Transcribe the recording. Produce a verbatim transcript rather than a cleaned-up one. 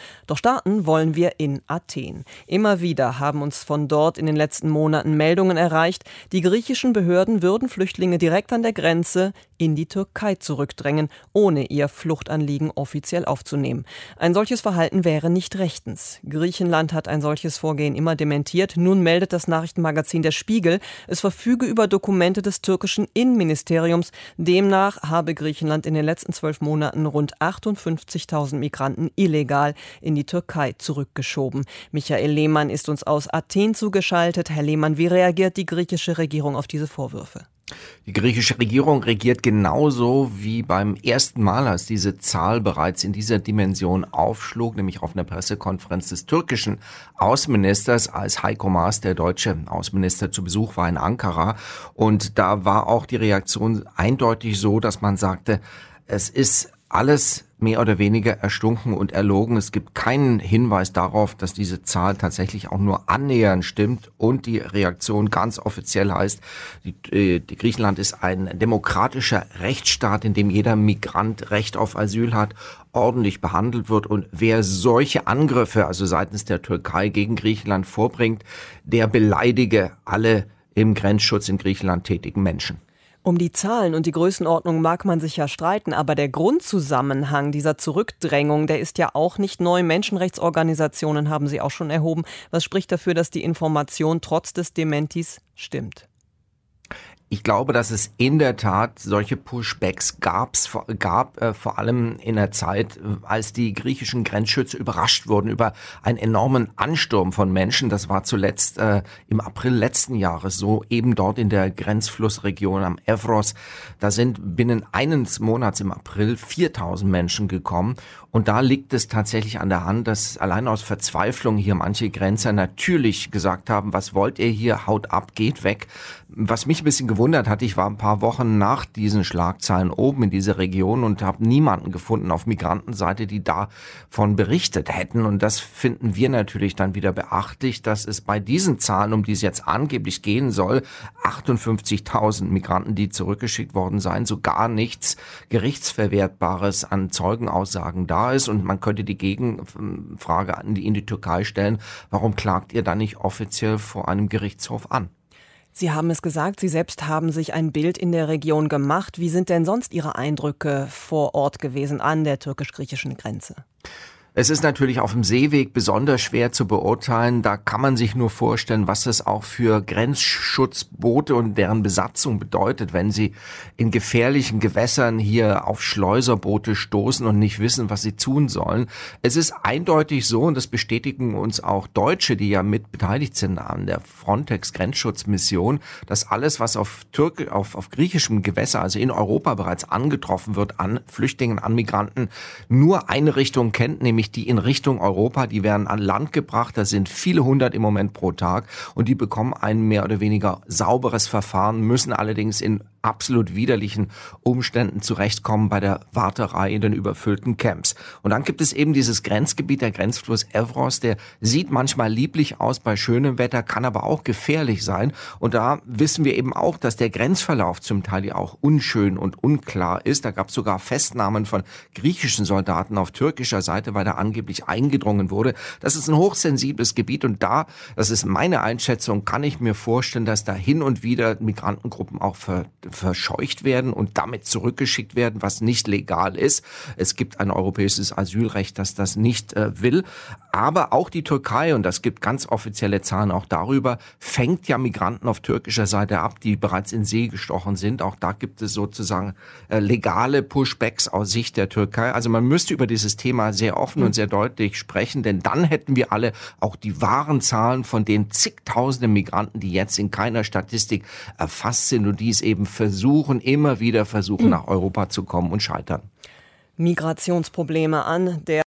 Doch starten wollen wir in Athen. Immer wieder haben uns von dort in den letzten Monaten Meldungen erreicht, die griechischen Behörden würden Flüchtlinge direkt an der Grenze in die Türkei zurückdrängen, ohne ihr Fluchtanliegen offiziell aufzunehmen. Ein solches Verhalten wäre nicht rechtens. Griechenland hat ein solches Vorgehen immer dementiert. Nun meldet das Nachrichtenmagazin Der Spiegel, es verfüge über Dokumente des türkischen Innenministeriums. Demnach habe Griechenland in den letzten zwölf Monaten rund achtundfünfzigtausend Migranten illegal in die Türkei zurückgeschoben. Michael Lehmann ist uns aus Athen zugeschaltet. Herr Lehmann, wie reagiert die griechische Regierung auf diese Vorwürfe? Die griechische Regierung reagiert genauso wie beim ersten Mal, als diese Zahl bereits in dieser Dimension aufschlug, nämlich auf einer Pressekonferenz des türkischen Außenministers, als Heiko Maas, der deutsche Außenminister, zu Besuch war in Ankara. Und da war auch die Reaktion eindeutig so, dass man sagte, es ist alles mehr oder weniger erstunken und erlogen. Es gibt keinen Hinweis darauf, dass diese Zahl tatsächlich auch nur annähernd stimmt. Und die Reaktion ganz offiziell heißt, die, die Griechenland ist ein demokratischer Rechtsstaat, in dem jeder Migrant Recht auf Asyl hat, ordentlich behandelt wird. Und wer solche Angriffe, also seitens der Türkei gegen Griechenland vorbringt, der beleidige alle im Grenzschutz in Griechenland tätigen Menschen. Um die Zahlen und die Größenordnung mag man sich ja streiten, aber der Grundzusammenhang dieser Zurückdrängung, der ist ja auch nicht neu. Menschenrechtsorganisationen haben sie auch schon erhoben. Was spricht dafür, dass die Information trotz des Dementis stimmt? Ich glaube, dass es in der Tat solche Pushbacks gab's, gab, äh, vor allem in der Zeit, als die griechischen Grenzschützer überrascht wurden über einen enormen Ansturm von Menschen. Das war zuletzt äh, im April letzten Jahres so, eben dort in der Grenzflussregion am Evros. Da sind binnen eines Monats im April viertausend Menschen gekommen. Und da liegt es tatsächlich an der Hand, dass allein aus Verzweiflung hier manche Grenzer natürlich gesagt haben, was wollt ihr hier, haut ab, geht weg. Was mich ein bisschen gewundert hat, ich war ein paar Wochen nach diesen Schlagzeilen oben in dieser Region und habe niemanden gefunden auf Migrantenseite, die davon berichtet hätten. Und das finden wir natürlich dann wieder beachtlich, dass es bei diesen Zahlen, um die es jetzt angeblich gehen soll, achtundfünfzigtausend Migranten, die zurückgeschickt worden seien, so gar nichts Gerichtsverwertbares an Zeugenaussagen da ist. Und man könnte die Gegenfrage an die, in die Türkei stellen, warum klagt ihr dann nicht offiziell vor einem Gerichtshof an? Sie haben es gesagt, Sie selbst haben sich ein Bild in der Region gemacht. Wie sind denn sonst Ihre Eindrücke vor Ort gewesen an der türkisch-griechischen Grenze? Es ist natürlich auf dem Seeweg besonders schwer zu beurteilen. Da kann man sich nur vorstellen, was es auch für Grenzschutzboote und deren Besatzung bedeutet, wenn sie in gefährlichen Gewässern hier auf Schleuserboote stoßen und nicht wissen, was sie tun sollen. Es ist eindeutig so, und das bestätigen uns auch Deutsche, die ja mit beteiligt sind an der Frontex-Grenzschutzmission, dass alles, was auf, Türk- auf, auf griechischem Gewässer, also in Europa bereits angetroffen wird, an Flüchtlingen, an Migranten, nur eine Richtung kennt, nämlich die in Richtung Europa, die werden an Land gebracht, das sind viele hundert im Moment pro Tag und die bekommen ein mehr oder weniger sauberes Verfahren, müssen allerdings in absolut widerlichen Umständen zurechtkommen bei der Warterei in den überfüllten Camps. Und dann gibt es eben dieses Grenzgebiet, der Grenzfluss Evros, der sieht manchmal lieblich aus bei schönem Wetter, kann aber auch gefährlich sein. Und da wissen wir eben auch, dass der Grenzverlauf zum Teil ja auch unschön und unklar ist. Da gab es sogar Festnahmen von griechischen Soldaten auf türkischer Seite, weil da angeblich eingedrungen wurde. Das ist ein hochsensibles Gebiet und da, das ist meine Einschätzung, kann ich mir vorstellen, dass da hin und wieder Migrantengruppen auch ver verscheucht werden und damit zurückgeschickt werden, was nicht legal ist. Es gibt ein europäisches Asylrecht, das das nicht äh, will. Aber auch die Türkei, und das gibt ganz offizielle Zahlen auch darüber, fängt ja Migranten auf türkischer Seite ab, die bereits in See gestochen sind. Auch da gibt es sozusagen äh, legale Pushbacks aus Sicht der Türkei. Also man müsste über dieses Thema sehr offen und sehr deutlich sprechen, denn dann hätten wir alle auch die wahren Zahlen von den zigtausenden Migranten, die jetzt in keiner Statistik erfasst sind und die es eben versuchen, immer wieder versuchen, nach Europa zu kommen und scheitern. Migrationsprobleme an der